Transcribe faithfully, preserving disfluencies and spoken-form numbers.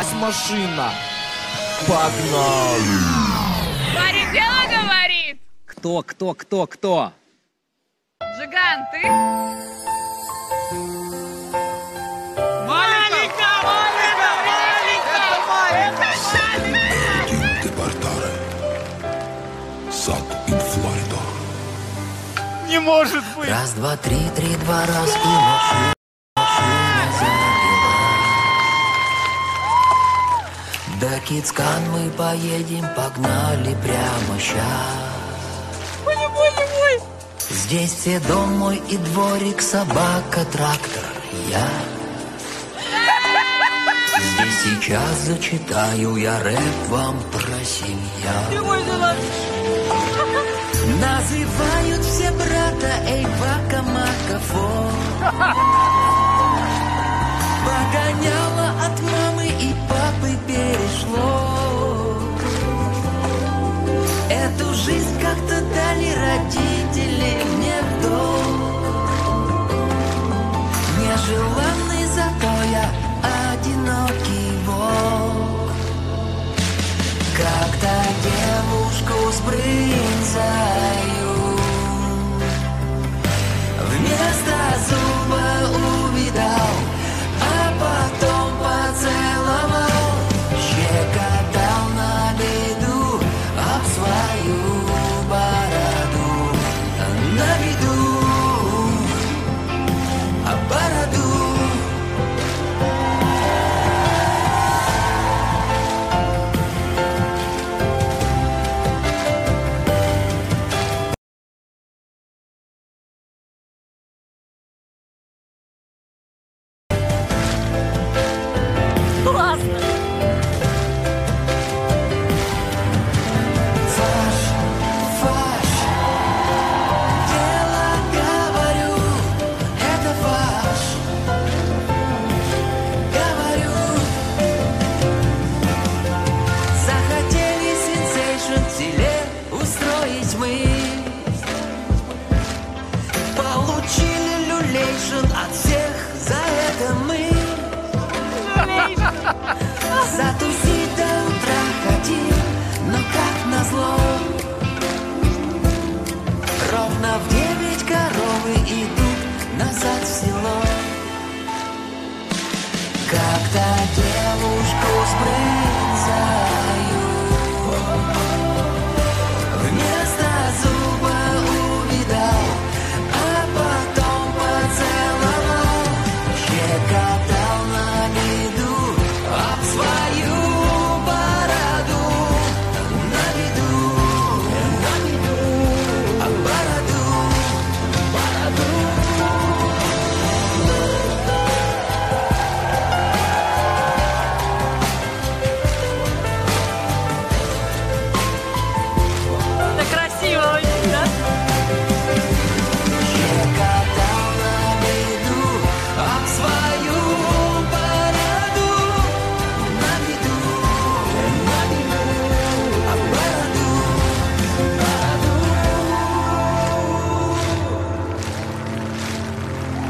машина. Погнали! Парень дело говорит. Кто, кто, кто, кто? Джиган, ты? Малика! Малика! Малика! Один депортаре. Сад ин Флорида. Не может быть! Раз, два, три, три, два, раз и машина, машина завела. До Кицкан мы поедем, погнали прямо щас. Здесь все дом мой и дворик, собака, трактор, я. Здесь сейчас зачитаю я рэп вам про семья. Называют все брата, эй, Вака, Мака, Фо. Погоняло от мамы и папы перешло. Эту жизнь как-то дали родители мне в долг. Нежеланный, зато я одинокий волк. Как-то девушку с брынзою вместо зуба увидал, а потом поцеловал, щекотал на беду об свою бороду, на беду об бороду. Классно.